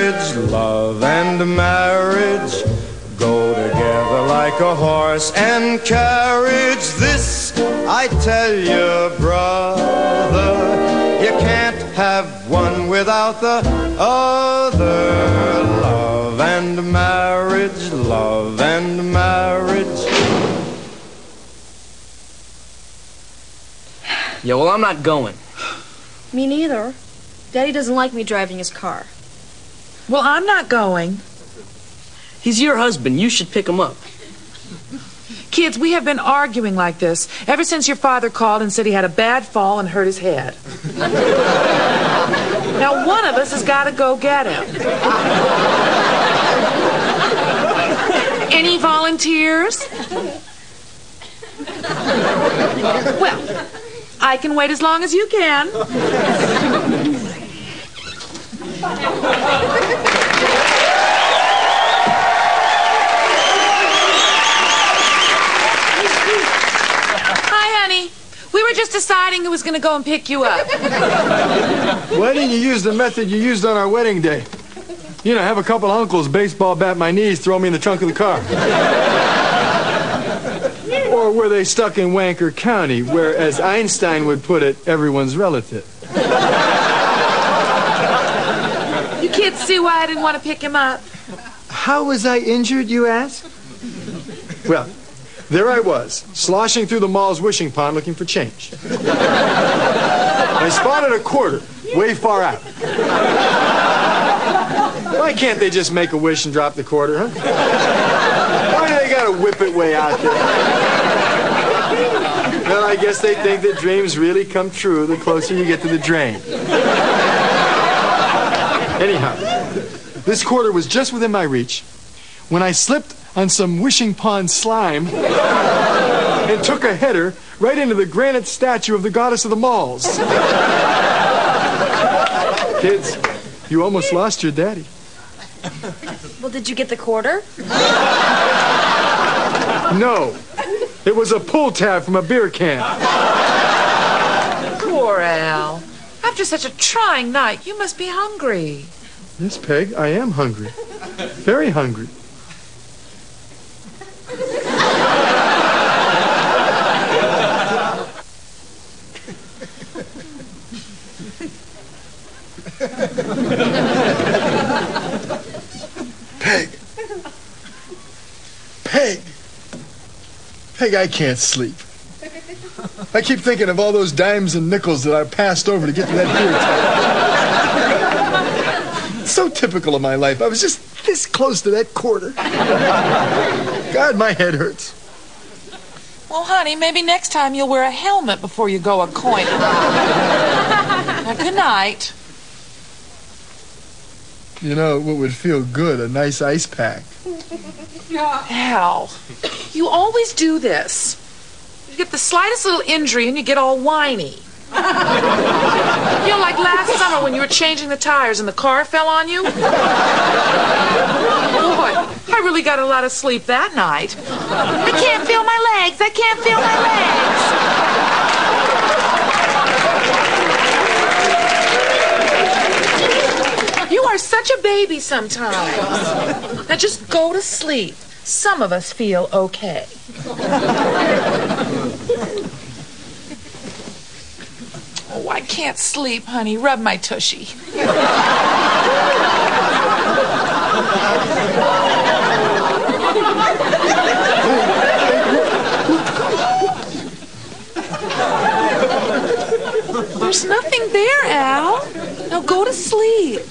marriage, love and marriage go together like a horse and carriage. This I tell you, brother, you can't have one without the other. Love and marriage, love and marriage. Yeah, well, I'm not going. Me neither. Daddy doesn't like me driving his car. Well, I'm not going. He's your husband. You should pick him up. Kids, we have been arguing like this ever since your father called and said he had a bad fall and hurt his head. Now, one of us has got to go get him. Any volunteers? Well, I can wait as long as you can. Hi, honey. We were just deciding who was going to go and pick you up. Why didn't you use the method you used on our wedding day? You know, have a couple uncles baseball bat my knees, throw me in the trunk of the car. Or were they stuck in Wanker County, where, as Einstein would put it, everyone's relative? You kids see why I didn't want to pick him up? How was I injured, you ask? Well, there I was, sloshing through the mall's wishing pond looking for change. I spotted a quarter, way far out. Why can't they just make a wish and drop the quarter, huh? Why do they gotta whip it way out there? Well, I guess they think that dreams really come true the closer you get to the drain. Anyhow, this quarter was just within my reach when I slipped on some wishing pond slime and took a header right into the granite statue of the goddess of the malls. Kids, you almost lost your daddy. Well, did you get the quarter? No. It was a pull tab from a beer can. Poor Al. After such a trying night, you must be hungry. Yes, Peg, I am hungry. Very hungry. Peg. Peg. Peg, I can't sleep. I keep thinking of all those dimes and nickels that I passed over to get to that beer tab. It's so typical of my life. I was just this close to that quarter. God, my head hurts. Well, honey, maybe next time you'll wear a helmet before you go a coin. Now, good night. You know what would feel good? A nice ice pack. Al, you always do this. You get the slightest little injury and you get all whiny. You know, like last summer when you were changing the tires and the car fell on you? Boy, I really got a lot of sleep that night. I can't feel my legs. I can't feel my legs. You are such a baby sometimes. Now just go to sleep. Some of us feel okay. Oh, I can't sleep, honey. Rub my tushy. There's nothing there, Al. Now go to sleep.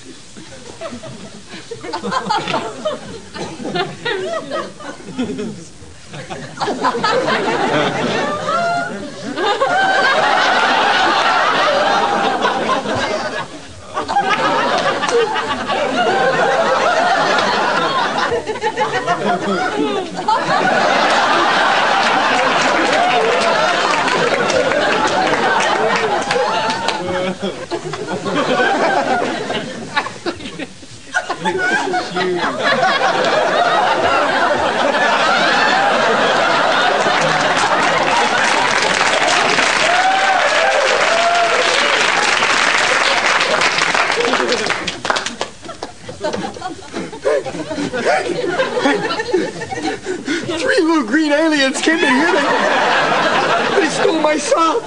Three little green aliens came in here. They stole my sock.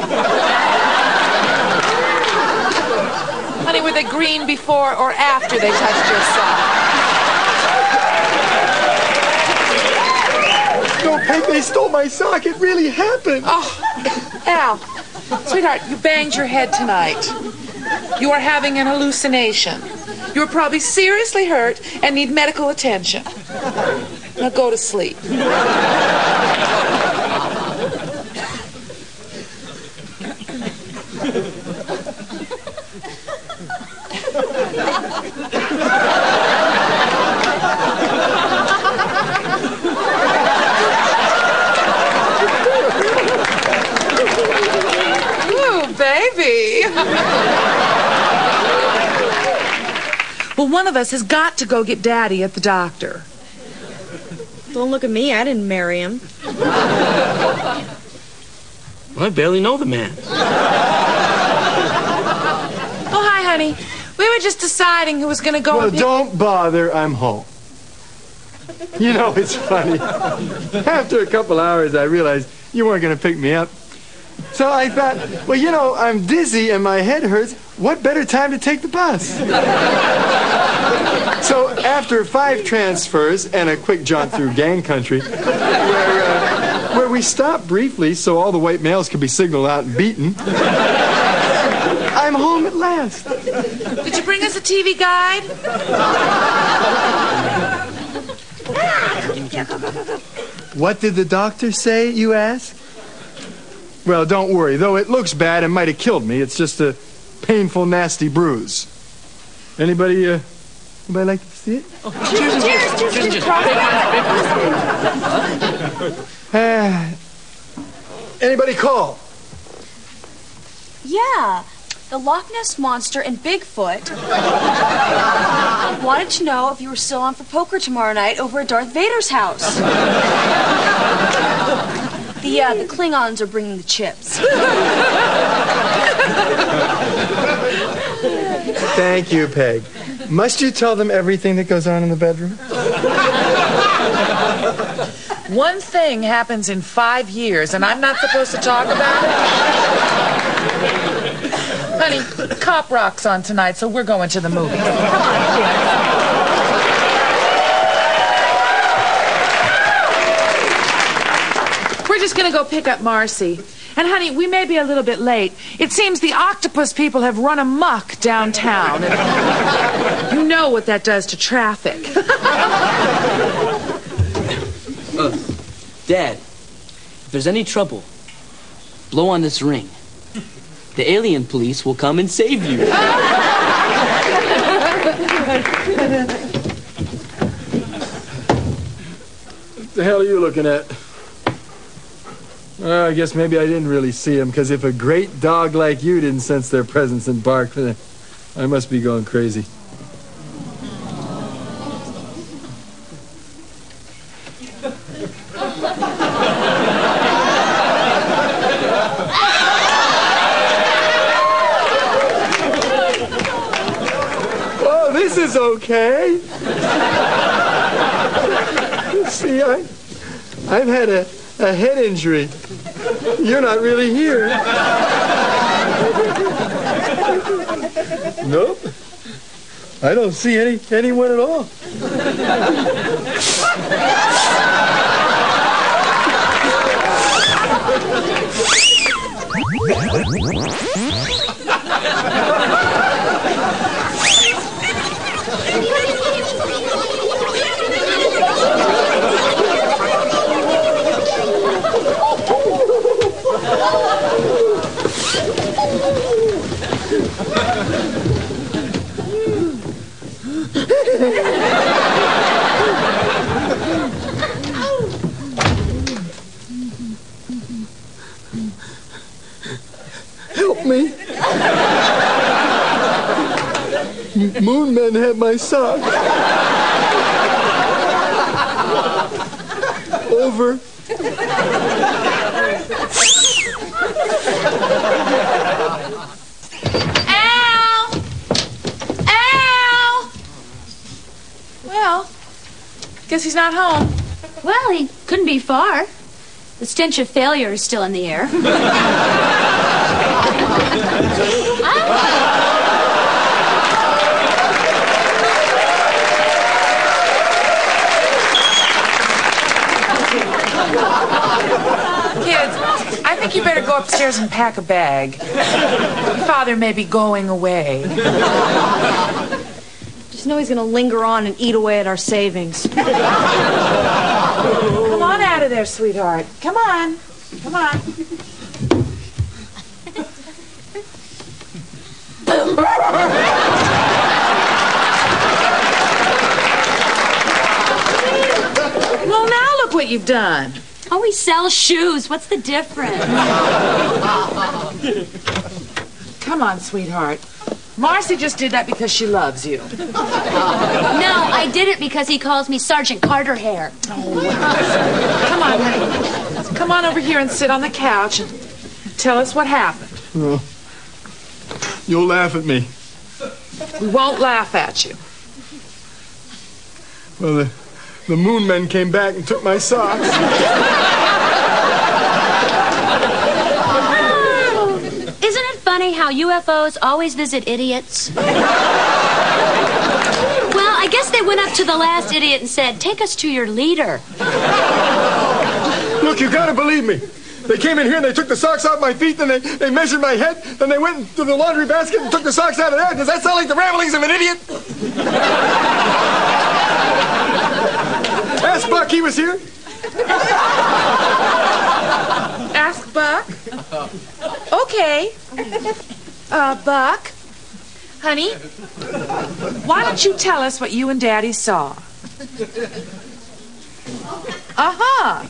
Honey, were they green before or after they touched your sock? No, Peg, they stole my sock. It really happened. Oh, Al, sweetheart, you banged your head tonight. You are having an hallucination. You are probably seriously hurt and need medical attention. Now go to sleep. Baby. Well, one of us has got to go get Daddy at the doctor. Don't look at me. I didn't marry him. I barely know the man. Oh, hi, honey. We were just deciding who was going to go. Well, don't bother. I'm home. You know, it's funny. After a couple hours, I realized you weren't going to pick me up. So I thought, well, you know, I'm dizzy and my head hurts. What better time to take the bus? So after 5 transfers and a quick jaunt through gang country, where we stopped briefly so all the white males could be signaled out and beaten, I'm home at last. Did you bring us a TV guide? What did the doctor say, you ask? Well, don't worry. Though it looks bad and might have killed me, it's just a painful, nasty bruise. Anybody like to see it? Oh, cheers. Anybody call? Yeah. The Loch Ness Monster and Bigfoot wanted to know if you were still on for poker tomorrow night over at Darth Vader's house. The Klingons are bringing the chips. Thank you, Peg. Must you tell them everything that goes on in the bedroom? One thing happens in 5 years, and I'm not supposed to talk about it? Honey, Cop Rock's on tonight, so we're going to the movies. Come on. We're just going to go pick up Marcy. And, honey, we may be a little bit late. It seems the octopus people have run amok downtown. And you know what that does to traffic. Dad, if there's any trouble, blow on this ring. The alien police will come and save you. What the hell are you looking at? I guess maybe I didn't really see them, because if a great dog like you didn't sense their presence and bark, then I must be going crazy. Oh, this is okay. See, I've had a head injury. You're not really here. Nope. I don't see anyone at all. Help me. Moon Men had my sock. Over. Al! Al! Well, guess he's not home. Well, he couldn't be far. The stench of failure is still in the air. Kids, I think you better go upstairs and pack a bag. Your father may be going away. Just know he's gonna linger on and eat away at our savings. Come on out of there, sweetheart. Come on. Come on. Well, now look what you've done. Oh, he sells shoes. What's the difference? Come on, sweetheart. Marcy just did that because she loves you. No, I did it because he calls me Sergeant Carter Hair. Come on, honey. Come on over here and sit on the couch and tell us what happened. Oh. You'll laugh at me. We won't laugh at you. Well, the moon men came back and took my socks. Isn't it funny how UFOs always visit idiots? Well, I guess they went up to the last idiot and said, "Take us to your leader." Look, you gotta believe me. They came in here and they took the socks off my feet, then they measured my head, then they went into the laundry basket and took the socks out of there. Does that sound like the ramblings of an idiot? Ask Buck, he was here. Ask Buck? Okay. Buck? Honey? Why don't you tell us what you and Daddy saw? Uh-huh.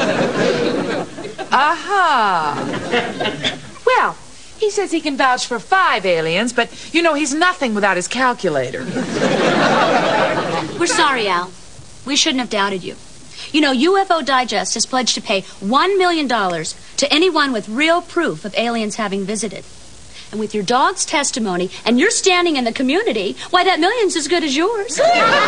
Uh-huh. Well, he says he can vouch for 5 aliens, but you know he's nothing without his calculator. We're sorry, Al. We shouldn't have doubted you. You know, UFO Digest has pledged to pay $1 million to anyone with real proof of aliens having visited. And with your dog's testimony and your standing in the community, why, that million's as good as yours.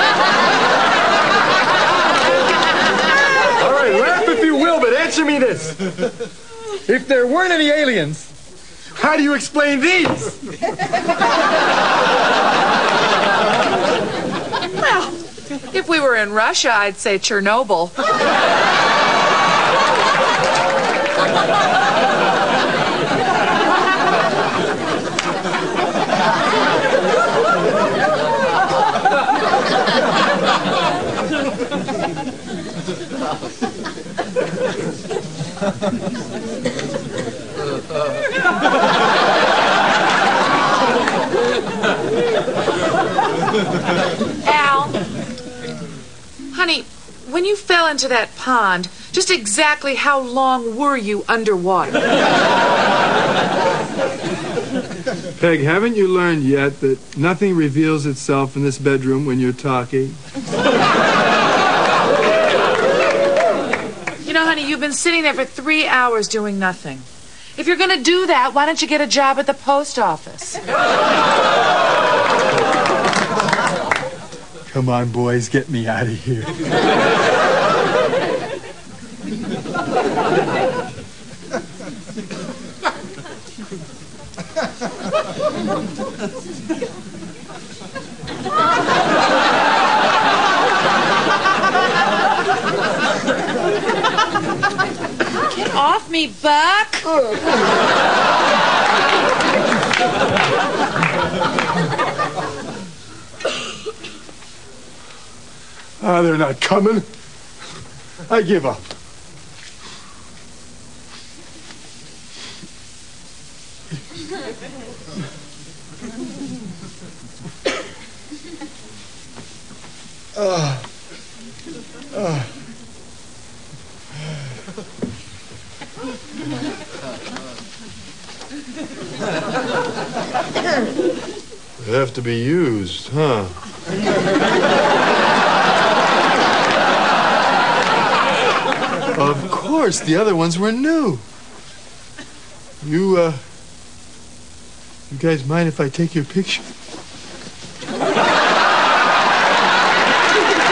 All right, laugh if you will, but answer me this. If there weren't any aliens, how do you explain these? Well, if we were in Russia, I'd say Chernobyl. Al, honey, when you fell into that pond, just exactly how long were you underwater? Peg, haven't you learned yet that nothing reveals itself in this bedroom when you're talking? You know, honey, you've been sitting there for 3 hours doing nothing. If you're going to do that, why don't you get a job at the post office? Come on, boys, get me out of here. Get off me, Buck! Ah, they're not coming. I give up. They have to be used, huh? Of course, the other ones were new. You guys mind if I take your picture?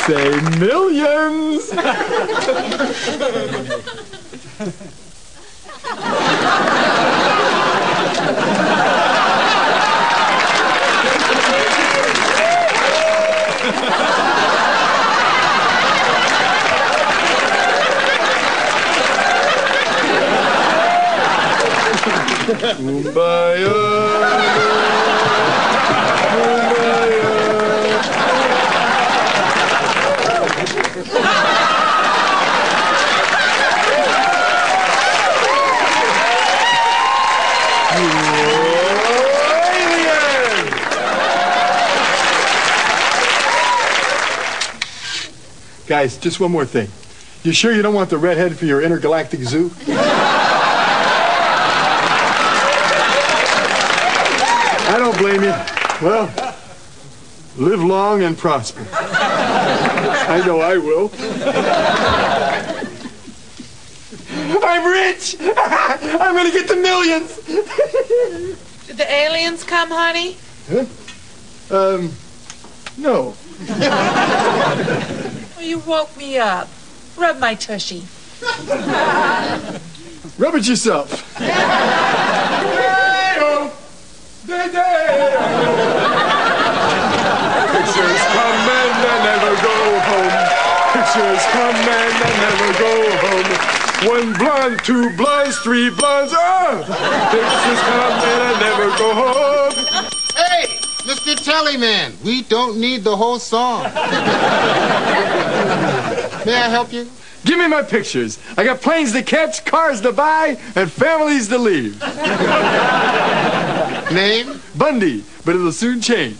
say millions. Guys, just one more thing. You sure you don't want the redhead for your intergalactic zoo? I don't blame you. Well, live long and prosper. I know I will. I'm rich! I'm gonna get the millions! Did the aliens come, honey? Huh? No. Well, you woke me up. Rub my tushy. Rub it yourself. Pictures come and they never go home. Pictures come and they never go home. One blonde, two blondes, three blondes. Pictures come and they never go home. Hey, Mr. Tellyman, we don't need the whole song. May I help you? Give me my pictures. I got planes to catch, cars to buy, and families to leave. Name? Bundy, but it'll soon change.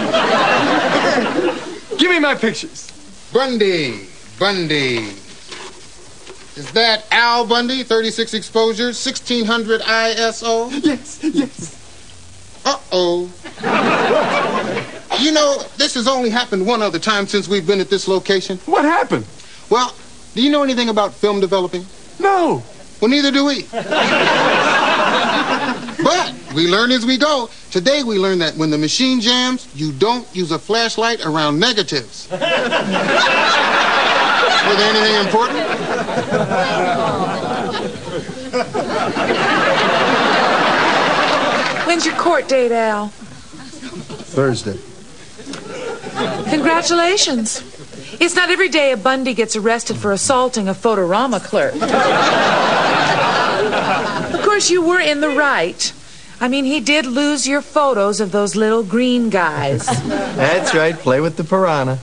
Give me my pictures. Bundy. Is that Al Bundy, 36 exposures, 1600 ISO? Yes. Uh-oh. You know, this has only happened one other time since we've been at this location. What happened? Well, do you know anything about film developing? No. Well, neither do we. But we learn as we go. Today we learned that when the machine jams, you don't use a flashlight around negatives. Was there anything important? When's your court date, Al? Thursday. Congratulations. It's not every day a Bundy gets arrested for assaulting a Photorama clerk. Of course, you were in the right. I mean, he did lose your photos of those little green guys. That's right. Play with the piranha.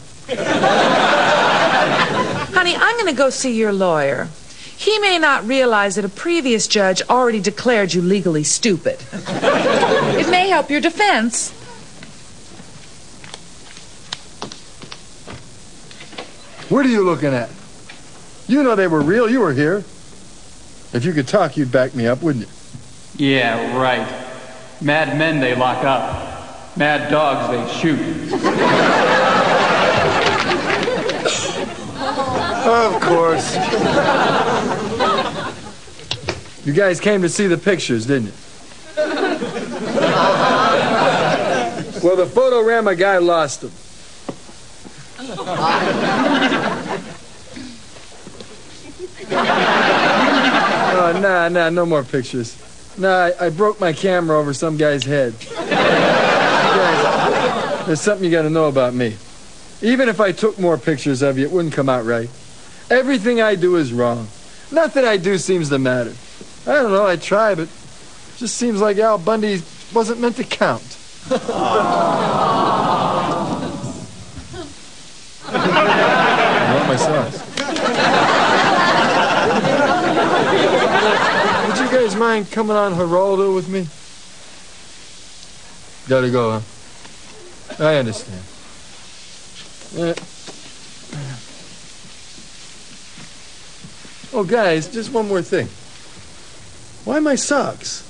Honey, I'm going to go see your lawyer. He may not realize that a previous judge already declared you legally stupid. It may help your defense. What are you looking at? You know they were real. You were here. If you could talk, you'd back me up, wouldn't you? Yeah, right. Mad men they lock up. Mad dogs they shoot. Of course. You guys came to see the pictures, didn't you? Well, the Photorama guy lost them. Oh, nah, no more pictures. Nah, I broke my camera over some guy's head. Guys, there's something you gotta know about me. Even if I took more pictures of you, it wouldn't come out right. Everything I do is wrong. Nothing I do seems to matter. I don't know, I try, but it just seems like Al Bundy wasn't meant to count. I want my sauce. Would you guys mind coming on Geraldo with me? Gotta go, huh? I understand. Oh, guys, just one more thing. Why my socks?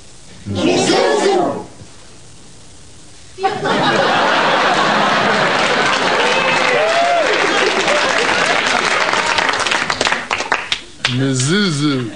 Mizuzu.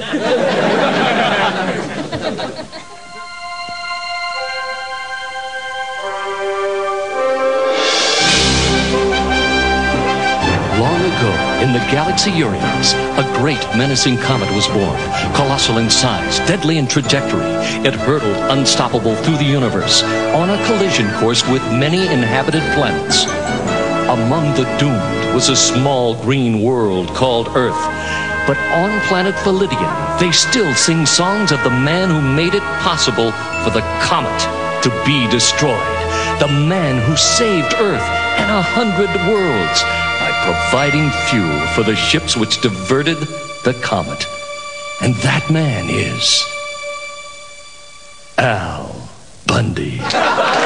ago, in the galaxy Urians, a great menacing comet was born. Colossal in size, deadly in trajectory, it hurtled unstoppable through the universe on a collision course with many inhabited planets. Among the doomed was a small green world called Earth. But on planet Validian, they still sing songs of the man who made it possible for the comet to be destroyed. The man who saved Earth and 100 worlds by providing fuel for the ships which diverted the comet. And that man is Al Bundy.